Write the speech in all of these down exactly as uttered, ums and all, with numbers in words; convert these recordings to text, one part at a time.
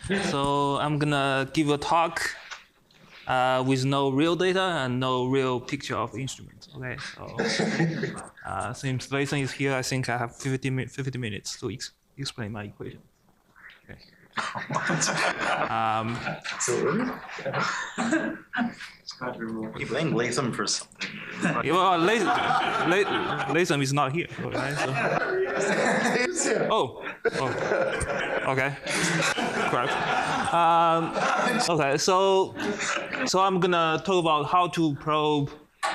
So I'm gonna give a talk uh, with no real data and no real picture of instruments. Okay, so uh, since Jason is here, I think I have fifty, mi fifty minutes to ex explain my equation. Okay. um, You blame Latham for something. Well, Latham is not here, right? So. Oh, oh, okay, correct. Um, okay, so so I'm gonna talk about how to probe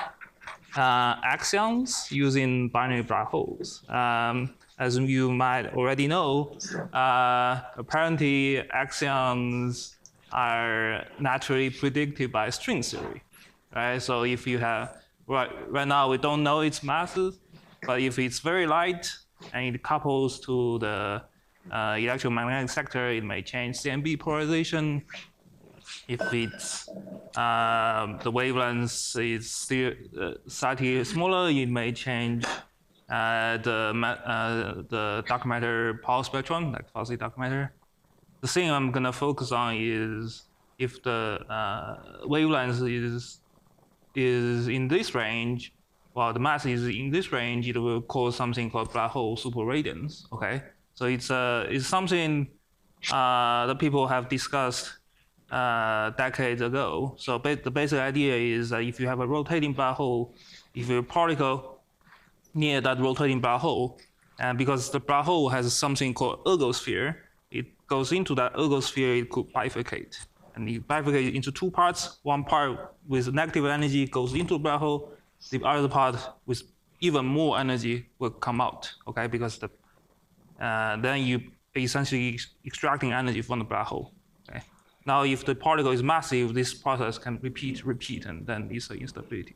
uh, axions using binary black holes. Um, as you might already know, uh, apparently axions are naturally predicted by string theory, right? So if you have right right now we don't know its masses, but if it's very light and it couples to the uh, electromagnetic sector, it may change C M B polarization. If it's um, the wavelength is still uh, slightly smaller, it may change uh, the uh, the dark matter Paul spectrum, like fuzzy dark matter. The thing I'm gonna focus on is if the uh, wavelength is is in this range, well, the mass is in this range, it will cause something called black hole superradiance. Okay, so it's uh, it's something uh, that people have discussed uh, decades ago. So ba the basic idea is that if you have a rotating black hole, if your particle near that rotating black hole, and because the black hole has something called ergosphere, it goes into that ergosphere, it could bifurcate. And you bifurcate into two parts. One part with negative energy goes into the black hole. The other part with even more energy will come out, okay? Because the uh, then you essentially extracting energy from the black hole. Okay. Now, if the particle is massive, this process can repeat, repeat, and then leads to instability.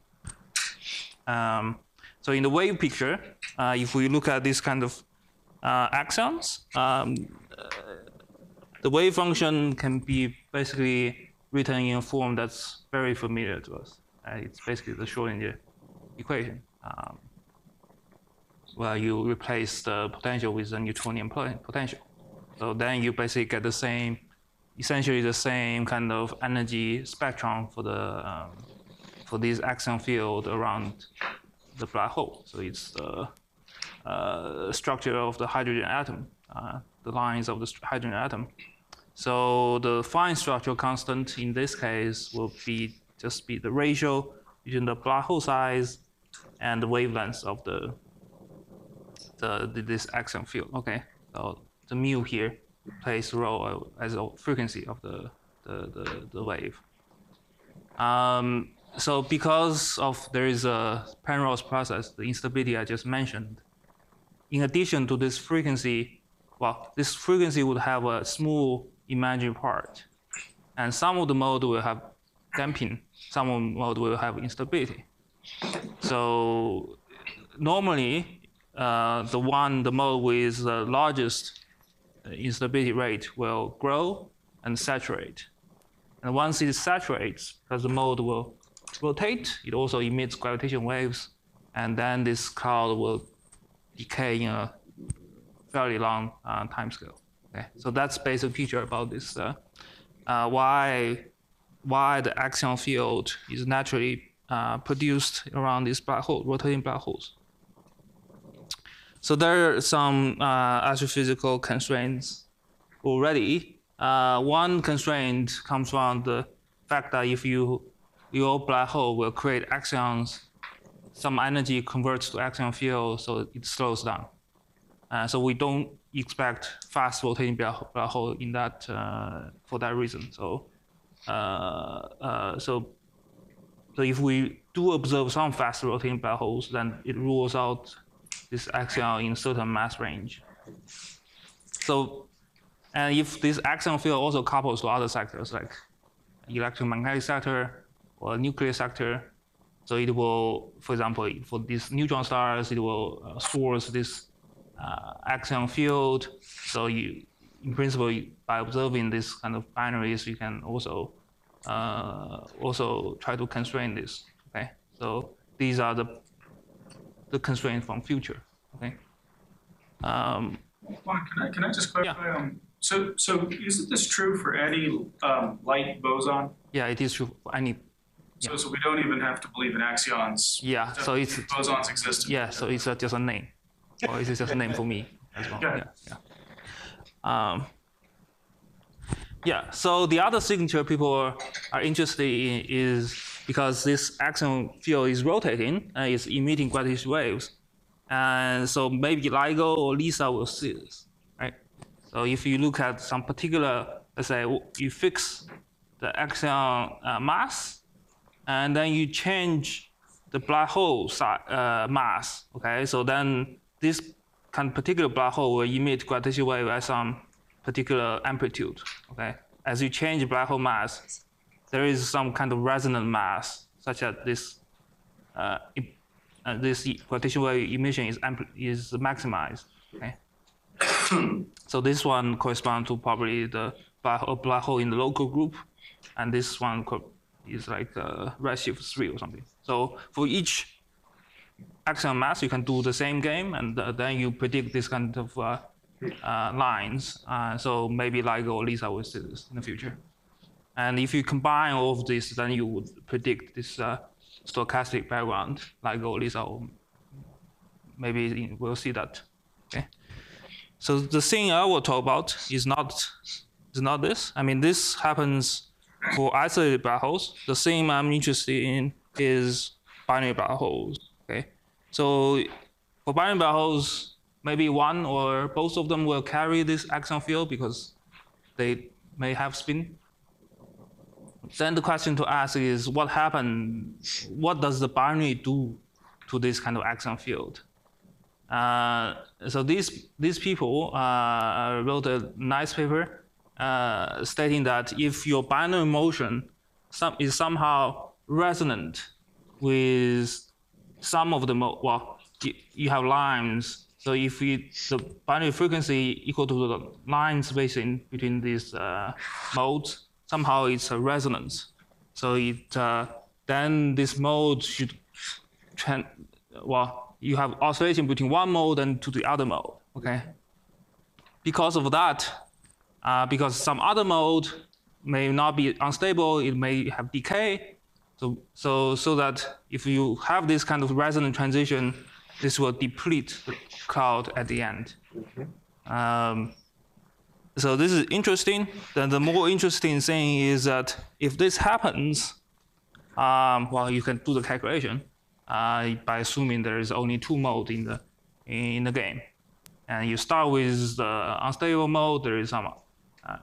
Um, so in the wave picture, uh, if we look at this kind of uh, axions, um, uh, the wave function can be basically written in a form that's very familiar to us. Uh, it's basically the Schrodinger equation, um, where you replace the potential with the Newtonian potential. So then you basically get the same, essentially the same kind of energy spectrum for the um, for this axion field around the black hole. So it's the uh, structure of the hydrogen atom, uh, the lines of the hydrogen atom. So the fine structural constant in this case will be just be the ratio between the black hole size and the wavelength of the, the, the this axion field. Okay, so the mu here plays a role as a frequency of the the, the, the wave. Um, so because of there is a Penrose process, the instability I just mentioned, in addition to this frequency, well, this frequency would have a small imaginary part, and some of the mode will have damping, some of the mode will have instability. So normally, uh, the one, the mode with the largest instability rate will grow and saturate. And once it saturates, because the mode will rotate, it also emits gravitational waves, and then this cloud will decay in a fairly long uh, time scale. Okay, so that's basic picture about this. Uh, uh, why why the axion field is naturally uh, produced around these black hole, rotating black holes. So there are some uh, astrophysical constraints already. Uh, one constraint comes from the fact that if you your black hole will create axions, some energy converts to axion field, so it slows down. Uh, so we don't expect fast rotating black hole in that uh, for that reason. So, uh, uh, so, so if we do observe some fast rotating black holes, then it rules out this axion in certain mass range. So, and if this axion field also couples to other sectors like electromagnetic sector or nuclear sector, so it will, for example, for these neutron stars, it will uh, source this uh, axion field. So you, in principle, by observing this kind of binaries, you can also uh, also try to constrain this. Okay, so these are the the constraints from future. Okay. Um, Mark, can I can I just clarify? Yeah. Um, So, so isn't this true for any um, light boson? Yeah, it is true for any. So, so we don't even have to believe in axions. Yeah, so it's Bosons exist. yeah, so it's uh, just a name, or it's just a name for me as well. Yeah. Yeah, yeah. Um, yeah. So the other signature people are, are interested in is because this axion field is rotating and it's emitting gravitational waves, and so maybe LIGO or LISA will see this, right? So if you look at some particular, let's say you fix the axion uh, mass, and then you change the black hole size, uh, mass, okay? So then this kind of particular black hole will emit gravitational wave at some particular amplitude, okay? As you change black hole mass, there is some kind of resonant mass, such that this uh, uh, this gravitational wave emission is is maximized, okay? So this one corresponds to probably the black hole, black hole in the local group, and this one is like uh, redshift three or something. So for each axion mass, you can do the same game, and uh, then you predict this kind of uh, uh, lines. Uh, so maybe LIGO or LISA will see this in the future. And if you combine all of this, then you would predict this uh, stochastic background, LIGO or LISA, or maybe we'll see that. Okay. So the thing I will talk about is not is not this. I mean, this happens for isolated black holes. The thing I'm interested in is binary black holes. Okay, so for binary black holes, maybe one or both of them will carry this axion field because they may have spin. Then the question to ask is, what happens? What does the binary do to this kind of axion field? Uh, so these these people uh, wrote a nice paper uh, stating that if your binary motion some, is somehow resonant with some of the mo well, you, you have lines. So if you, the binary frequency equal to the line spacing between these uh, modes, somehow it's a resonance. So it uh, then this mode should trend well. You have oscillation between one mode and to the other mode, okay? Because of that, uh, because some other mode may not be unstable, it may have decay. So, so, so that if you have this kind of resonant transition, this will deplete the cloud at the end. Mm-hmm. um, so this is interesting. Then the more interesting thing is that if this happens, um, well, you can do the calculation. Uh, by assuming there is only two modes in the in the game, and you start with the unstable mode. There is some uh,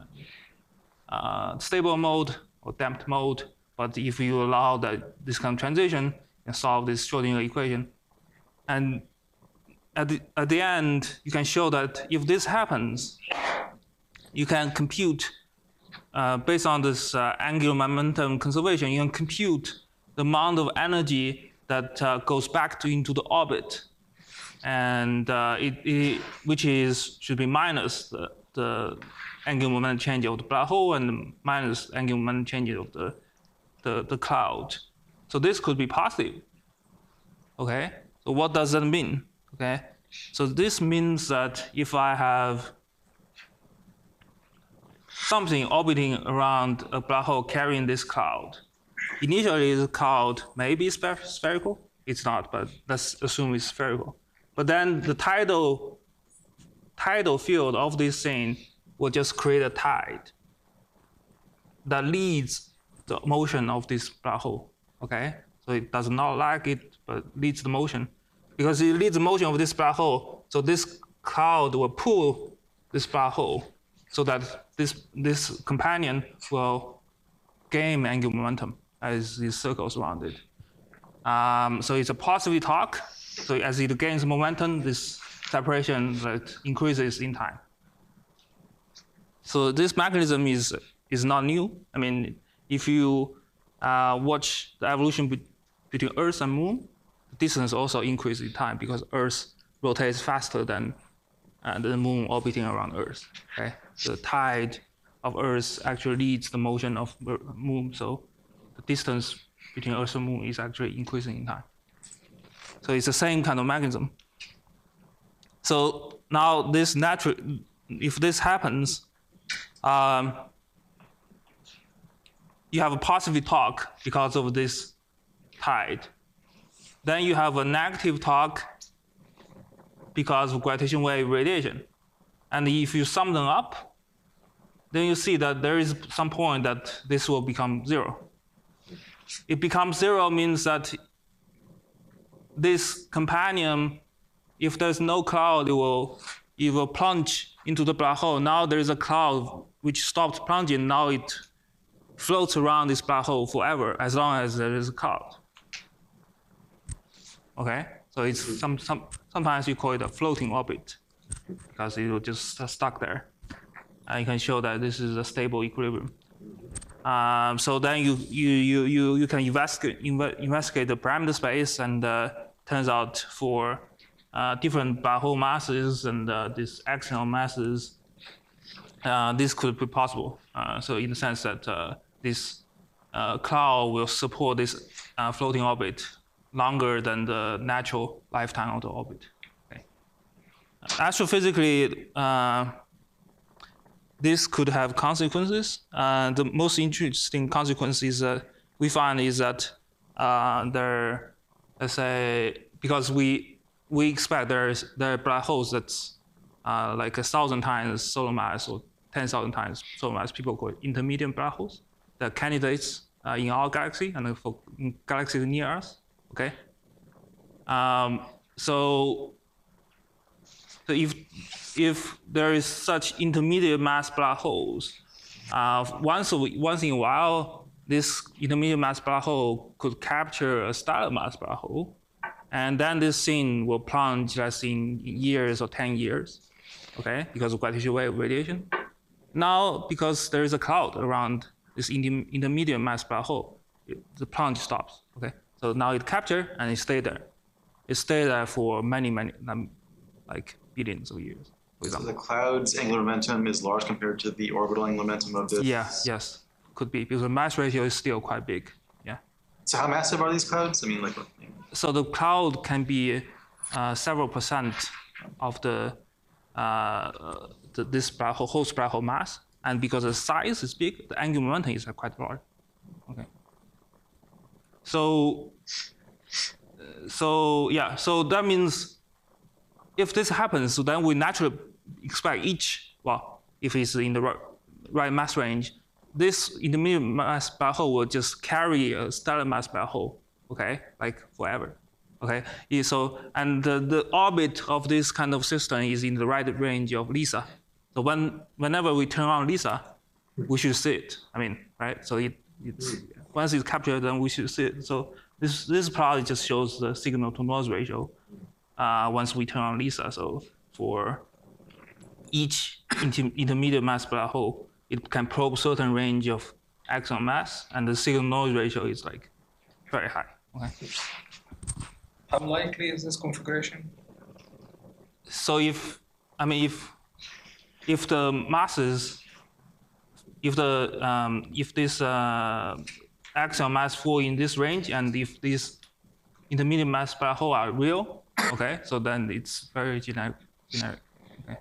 uh, stable mode or damped mode. But if you allow that this kind of transition, you can solve this Schrodinger equation. And at the at the end, you can show that if this happens, you can compute uh, based on this uh, angular momentum conservation. You can compute the amount of energy that uh, goes back to into the orbit, and uh, it, it which is should be minus the, the angular momentum change of the black hole and minus angular momentum change of the, the the cloud. So this could be positive. Okay. So what does that mean? Okay. So this means that if I have something orbiting around a black hole carrying this cloud. Initially, the cloud may be spherical. It's not, but let's assume it's spherical. But then the tidal, tidal field of this thing will just create a tide that leads the motion of this black hole. Okay, so it does not like it, but leads the motion. Because it leads the motion of this black hole, so this cloud will pull this black hole, so that this this companion will gain angular momentum as it circles around it. Um, so it's a positive torque. So as it gains momentum, this separation like, increases in time. So this mechanism is is not new. I mean, if you uh, watch the evolution be between Earth and Moon, the distance also increases in time because Earth rotates faster than uh, the Moon orbiting around Earth. Okay, the tide of Earth actually leads the motion of the Moon, so the distance between Earth and Moon is actually increasing in time. So it's the same kind of mechanism. So now this natural, if this happens, um, you have a positive torque because of this tide. Then you have a negative torque because of gravitational wave radiation. And if you sum them up, then you see that there is some point that this will become zero. It becomes zero means that this companion, if there's no cloud, it will, it will plunge into the black hole. Now there is a cloud which stopped plunging. Now it floats around this black hole forever as long as there is a cloud. Okay, so it's some, some, sometimes you call it a floating orbit because it will just uh, stuck there. And you can show that this is a stable equilibrium. Um, so then you, you, you, you, you can investigate, investigate the parameter space, and uh, turns out for uh, different black hole masses and uh, these axion masses, uh, this could be possible. Uh, so in the sense that uh, this uh, cloud will support this uh, floating orbit longer than the natural lifetime of the orbit. Okay. Astrophysically, uh, this could have consequences. Uh, the most interesting consequences uh, we find is that uh, there, let's say, because we we expect there's there are black holes that's uh, like a thousand times solar mass or ten thousand times solar mass. People call it intermediate black holes. The candidates uh, in our galaxy and for galaxies near us. Okay. Um, so, so if if there is such intermediate mass black holes, uh, once a, once in a while, this intermediate mass black hole could capture a stellar mass black hole, and then this thing will plunge, let's say, in years or ten years, okay, because of gravitational wave radiation. Now, because there is a cloud around this inter intermediate mass black hole, it, the plunge stops, okay. So now it captured and it stayed there. It stayed there for many, many, um, like billions of years. For So example. the cloud's angular momentum is large compared to the orbital angular momentum of this? Yeah, yes, could be, because the mass ratio is still quite big, yeah. So how massive are these clouds? I mean, like, So the cloud can be uh, several percent of the, uh, the this black hole, whole black hole mass, and because the size is big, the angular momentum is quite large, okay. So, so yeah, so that means if this happens, so then we naturally expect each, well, if it's in the right, right mass range, this intermediate mass black hole will just carry a stellar mass black hole, okay, like forever, okay? Yeah, so, and the, the orbit of this kind of system is in the right range of LISA. So when, whenever we turn on LISA, we should see it, I mean, right? So it, it's, once it's captured, then we should see it. So this, this probably just shows the signal to noise ratio uh, once we turn on LISA. So for each inter intermediate mass black hole, it can probe certain range of axion mass, and the signal noise ratio is like very high. Okay. How likely is this configuration? So if, I mean, if if the masses, if the um, if this uh, axion mass fall in this range, and if these intermediate mass black hole are real, okay, so then it's very generic. generic. Okay.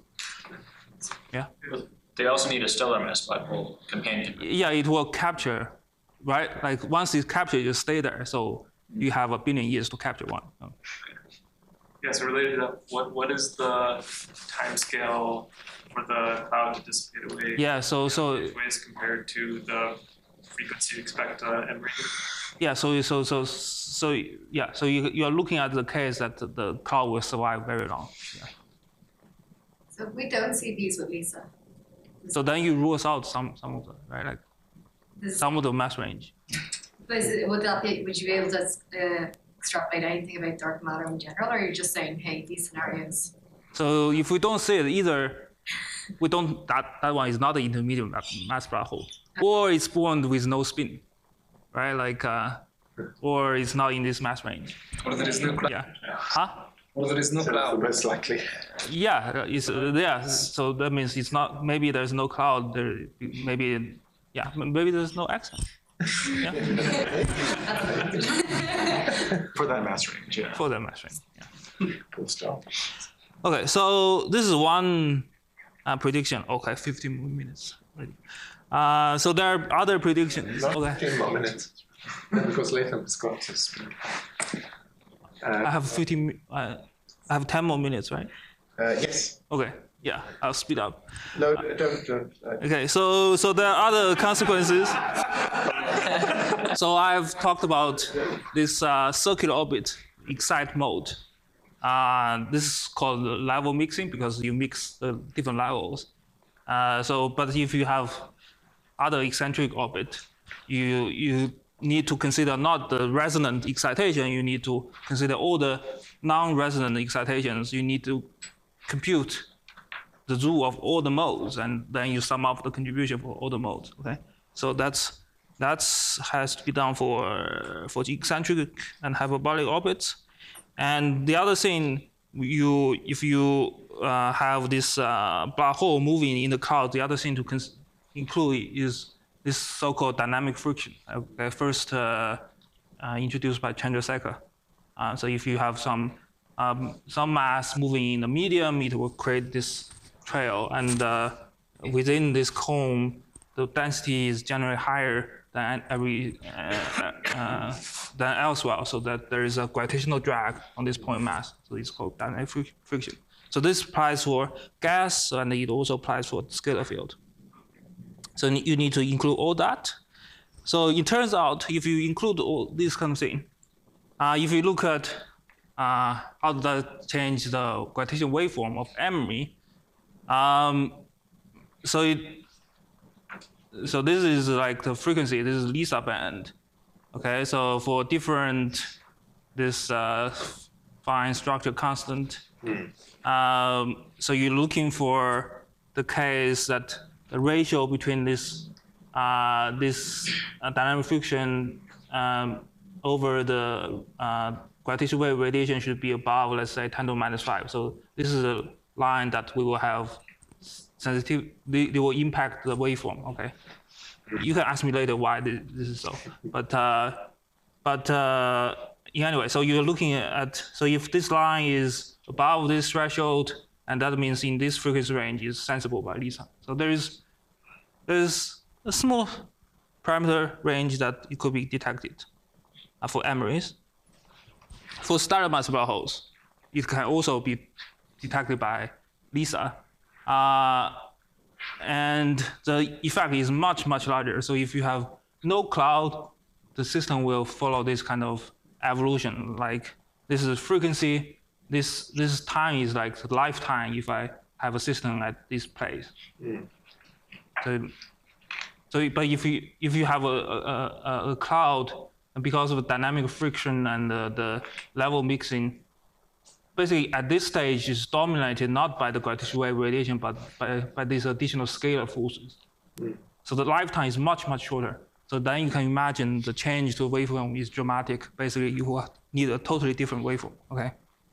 Yeah. They also need a stellar mass black hole companion. Yeah, it will capture, right? Like once it's captured, it stay there. So you have a billion years to capture one. Yeah, so related to that, what, what is the time scale for the cloud to dissipate away? Yeah, so so ways compared to the frequency you expect uh, M rating? yeah, so so so so yeah, so you you are looking at the case that the, the cloud will survive very long. Yeah. So if we don't see these with LISA, So then you rule out some some of the right, like this, some of the mass range. but is it, would that be, would you be able to uh, extrapolate anything about dark matter in general, or are you just saying, hey, these scenarios? So if we don't see it either, we don't that that one is not an intermediate mass black hole, or it's born with no spin, right? Like uh, or it's not in this mass range. Or there is no cloud? Yeah. Huh? Or there is no cloud? Most likely. Yeah, it's uh, yeah. So that means it's not. Maybe there's no cloud. There, maybe yeah. Maybe there's no axion. Yeah. for that mass range, yeah. For that mass range. Yeah. Cool stuff. Okay, so this is one Uh, prediction. Okay, fifteen more minutes. Uh, so there are other predictions. Not Okay. fifteen more minutes. Because later it's got to speak. I have fifteen. Uh, I have ten more minutes, right? Uh, yes. Okay. Yeah, I'll speed up. No, don't, don't. Uh, Okay, so so there are other consequences. So I've talked about this uh, circular orbit excite mode. Uh, this is called level mixing because you mix the different levels. Uh, so, but if you have other eccentric orbit, you you need to consider not the resonant excitation. You need to consider all the non-resonant excitations. You need to compute the rule of all the modes, and then you sum up the contribution for all the modes. Okay, so that's that's has to be done for for eccentric and hyperbolic orbits. And the other thing, you if you uh, have this uh, black hole moving in the cloud, the other thing to cons- include is this so-called dynamic friction. Okay, first uh, uh, introduced by Chandrasekhar. Uh, so if you have some um, some mass moving in the medium, it will create this trail, and uh, within this cone, the density is generally higher than every uh, uh, than elsewhere, so that there is a gravitational drag on this point mass. So it's called dynamic fri- friction. So this applies for gas, and it also applies for scalar field. So you need to include all that. So it turns out, if you include all this kind of thing, uh, if you look at uh, how does that change the gravitational waveform of memory, um, so it, so this is like the frequency. This is Lisa band. Okay, so for different this uh, fine structure constant, mm. um, so you're looking for the case that the ratio between this uh, this uh, dynamic friction um, over the uh, gravitational wave radiation should be above, let's say, ten to the minus five. So this is a line that we will have sensitive. They, they will impact the waveform. Okay, you can ask me later why this, this is so. But uh, but uh, anyway, so you're looking at so if this line is above this threshold, and that means in this frequency range is sensible by Lisa. So there is there's a small parameter range that it could be detected uh, for M R Is. For stellar mass black holes, it can also be detected by Lisa. Uh, and the effect is much, much larger. So if you have no cloud, the system will follow this kind of evolution. Like this is frequency, this this time is like the lifetime if I have a system at this place. Mm. So, so but if you if you have a a, a cloud, because of the dynamic friction and the, the level mixing, basically at this stage is dominated not by the gravitational wave radiation, but by, by these additional scalar forces. Mm. So the lifetime is much, much shorter. So then you can imagine the change to waveform is dramatic. Basically, you will need a totally different waveform, okay?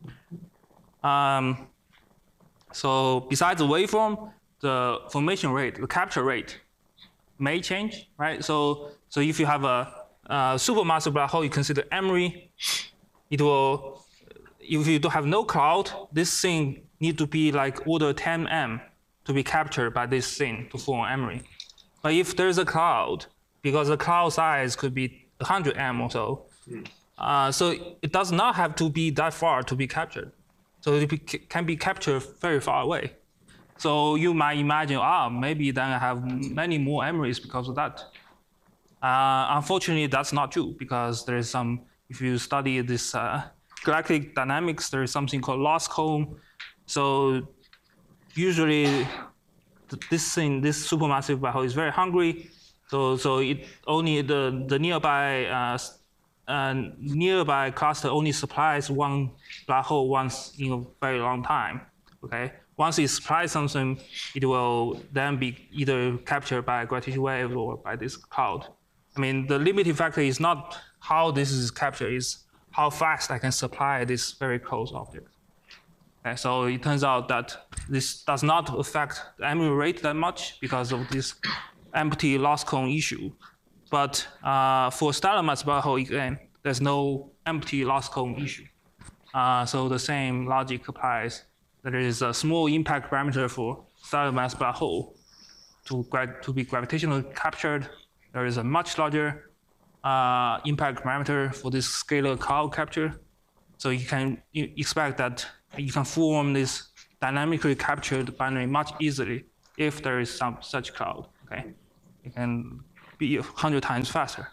Um, so besides the waveform, the formation rate, the capture rate may change, right? So, so if you have a, a supermassive black hole, you consider M R I, it will, if you don't have no cloud, this thing need to be like order ten M to be captured by this thing to form M R I. But if there's a cloud, because the cloud size could be one hundred M or so, mm. uh, so it does not have to be that far to be captured. So it be, can be captured very far away. So you might imagine, ah, maybe then I have many more M R Is because of that. Uh, unfortunately, that's not true, because there is some, if you study this uh, galactic dynamics, there is something called loss cone. So usually this thing, this supermassive black hole is very hungry. So, so it only the the nearby uh, uh, nearby cluster only supplies one black hole once in a very long time. Okay, once it supplies something, it will then be either captured by a gravitational wave or by this cloud. I mean, the limiting factor is not how this is captured; is how fast I can supply this very close object. Okay, so it turns out that this does not affect the M R I rate that much because of this empty loss cone issue. But uh, for stellar mass black hole, again, there's no empty loss cone issue. Uh, so the same logic applies. There is a small impact parameter for stellar mass black hole to, gra- to be gravitationally captured, there is a much larger uh, impact parameter for this scalar cloud capture. So you can you expect that you can form this dynamically captured binary much easily if there is some such cloud. Okay, it can be a hundred times faster.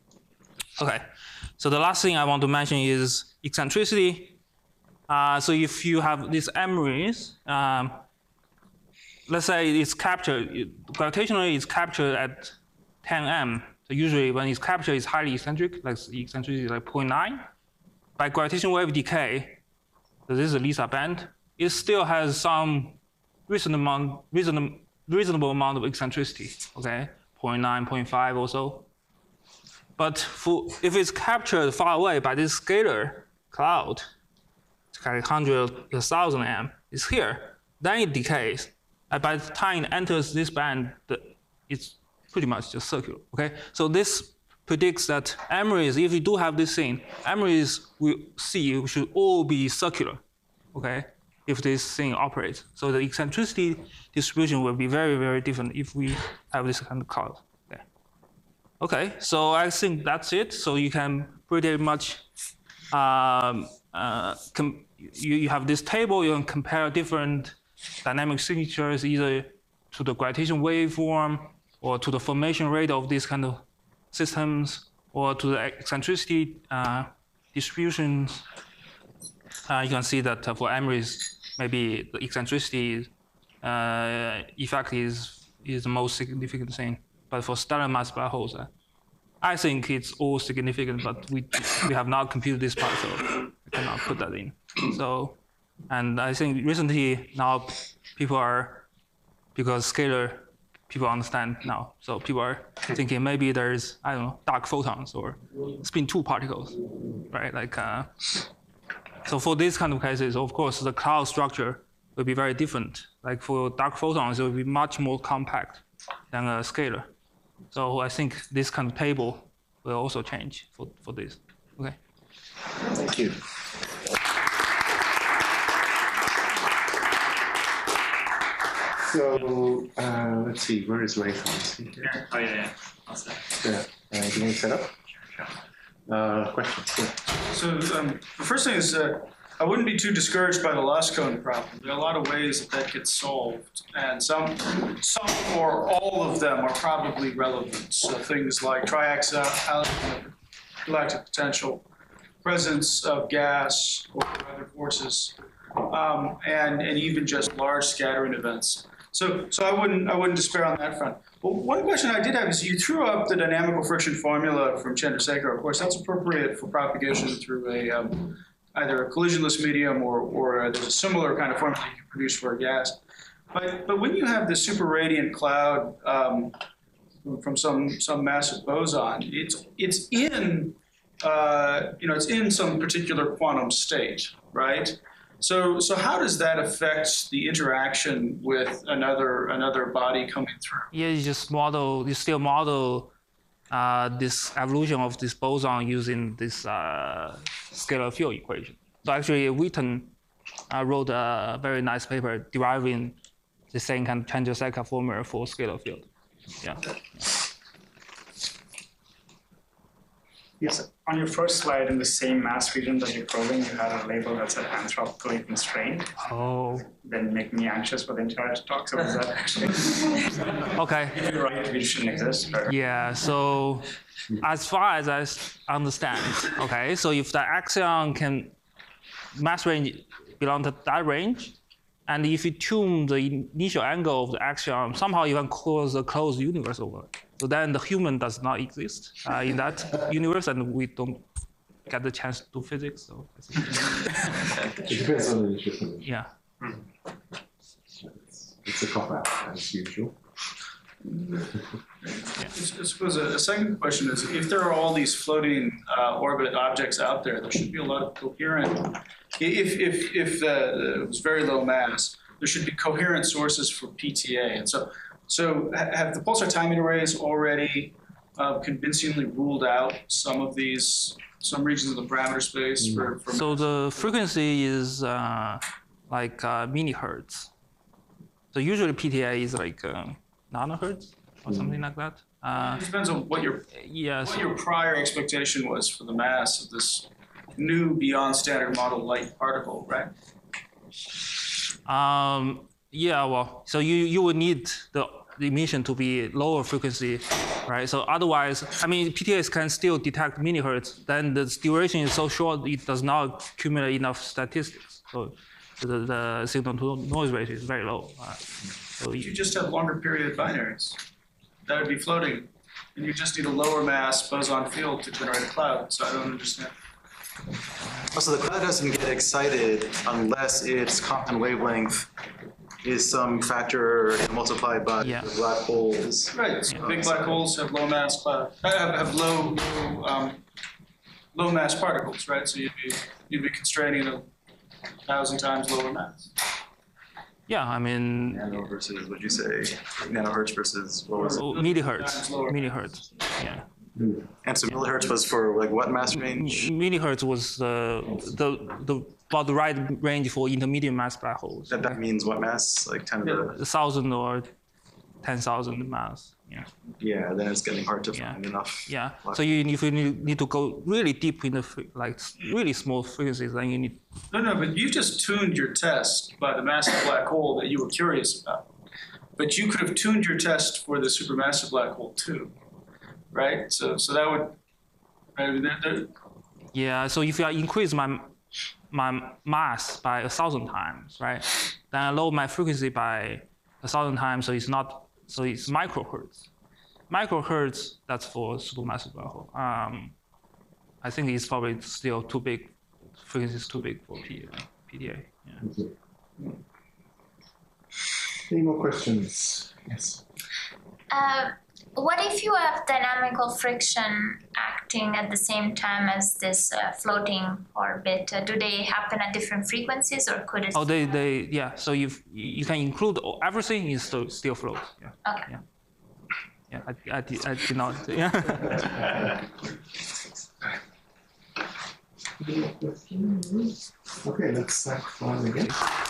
Okay, so the last thing I want to mention is eccentricity. Uh, so if you have these memories, um, let's say it's captured, it, gravitationally it's captured at ten M. So usually when it's captured, it's highly eccentric, like eccentricity is like zero point nine. By gravitational wave decay, so this is the LISA band, it still has some reasonable amount, reasonable, reasonable amount of eccentricity, okay? zero point nine, zero point five or so. But for, if it's captured far away by this scalar cloud, it's like one hundred, one thousand M, it's here, then it decays. And by the time it enters this band, the, it's pretty much just circular, okay? So this predicts that memories, if you do have this thing, memories we see should all be circular, okay? If this thing operates. So the eccentricity distribution will be very, very different if we have this kind of cloud. Okay, okay, so I think that's it. So you can pretty much, um, uh, com you, you have this table, you can compare different dynamic signatures either to the gravitation waveform or to the formation rate of these kind of systems or to the eccentricity uh, distributions. Uh, you can see that uh, for memories, maybe the eccentricity uh, effect is, is the most significant thing. But for stellar mass black holes, uh, I think it's all significant, but we, we have not computed this part, so we cannot put that in. So, and I think recently now people are, because scalar, people understand now. So people are thinking maybe there's, I don't know, dark photons or spin two particles, right? Like, uh, so for these kind of cases, of course, the cloud structure will be very different. Like for dark photons, it will be much more compact than a scalar. So I think this kind of table will also change for, for this. Okay. Thank you. So uh, let's see, where is Latham? Oh, yeah, yeah. I'll say. Yeah. Uh, do you want to set up? Uh, questions? Yeah. So um, the first thing is uh, I wouldn't be too discouraged by the loss cone problem. There are a lot of ways that that gets solved, and some, some or all of them are probably relevant. So things like triaxial galactic potential, presence of gas or other forces, um, and and even just large scattering events. So, so I wouldn't, I wouldn't despair on that front. Well, one question I did have is you threw up the dynamical friction formula from Chandrasekhar. Of course, that's appropriate for propagation through a um, either a collisionless medium or, or there's a similar kind of formula you can produce for a gas. But, but when you have this super radiant cloud um, from some some massive boson, it's it's in uh, you know it's in some particular quantum state, right? So, so how does that affect the interaction with another another body coming through? Yeah, you just model, you still model uh, this evolution of this boson using this uh, scalar field equation. So actually, Wheaton uh, wrote a very nice paper deriving the same kind of Chandrasekhar formula for scalar field. Yeah. Yes. On your first slide, in the same mass region that you're probing, you had a label that said anthropically constrained. Oh. Then make me anxious for the entire talk. So is that actually? Okay. If you're right, we shouldn't exist. Or? Yeah. So, as far as I understand, okay. So if the axion can mass range belong to that range, and if you tune the initial angle of the axion, somehow you can cause a closed universe over it. So then the human does not exist uh, in that universe, and we don't get the chance to do physics. So It depends on the initial condition. yeah. It's, it's a cop-out, as usual. I suppose a, a second question is, if there are all these floating uh, orbit objects out there, there should be a lot of coherent, if, if, if uh, it was very low mass, there should be coherent sources for P T A. And so, so have the pulsar timing arrays already uh, convincingly ruled out some of these, some regions of the parameter space for, for So the frequency is uh, like uh, millihertz. So usually P T A is like uh, nanohertz or something like that. Uh, It depends on what your, yeah. what So, your prior expectation was for the mass of this new beyond standard model light particle, right? um, yeah. Well, so you you would need the, the emission to be lower frequency, right? So otherwise, I mean, P T As can still detect millihertz. Then the duration is so short, it does not accumulate enough statistics. So the, the signal to noise ratio is very low. Uh, so You you, just have longer period binaries that would be floating, and you just need a lower mass boson field to generate a cloud, so I don't understand. Also, the cloud doesn't get excited unless its Compton wavelength is some factor multiplied by Yeah. the black holes. Right, so big black holes have low mass cloud, uh, have, have low, low, um, low mass particles, right? So you'd be, you'd be constraining a thousand times lower mass. yeah, I mean, Nano versus, what'd you say, nanohertz versus, what was it? oh, millihertz, Times lower. millihertz. Yeah. And so millihertz was for like what mass range? Millihertz was the the the about the right range for intermediate mass black holes. That, that means what mass? Like ten to the, A thousand or ten thousand mass. Yeah. yeah, then it's getting hard to Yeah. find enough. Yeah. So you if you need need to go really deep in the fre- like really small frequencies, then you need. No, no, but you just tuned your test by the massive black hole that you were curious about. But you could have tuned your test for the supermassive black hole too, right? So, so that would, I mean, there, there, Yeah. So if I increase my my mass by a thousand times, right? Then I lower my frequency by a thousand times, so it's not. So it's microhertz. Microhertz, that's for supermassive black hole. Um, I think it's probably still too big. Frequency is too big for P D A. Yeah. Any more questions? Yes. Uh, what if you have dynamical friction acting at the same time as this uh, floating orbit? Uh, do they happen at different frequencies, or could it? Oh, they, they, yeah. So if you can include everything, it still still floats. Yeah. Okay. Yeah. Yeah. I, I, did, I did not. Yeah. Okay, let's thank Juan again.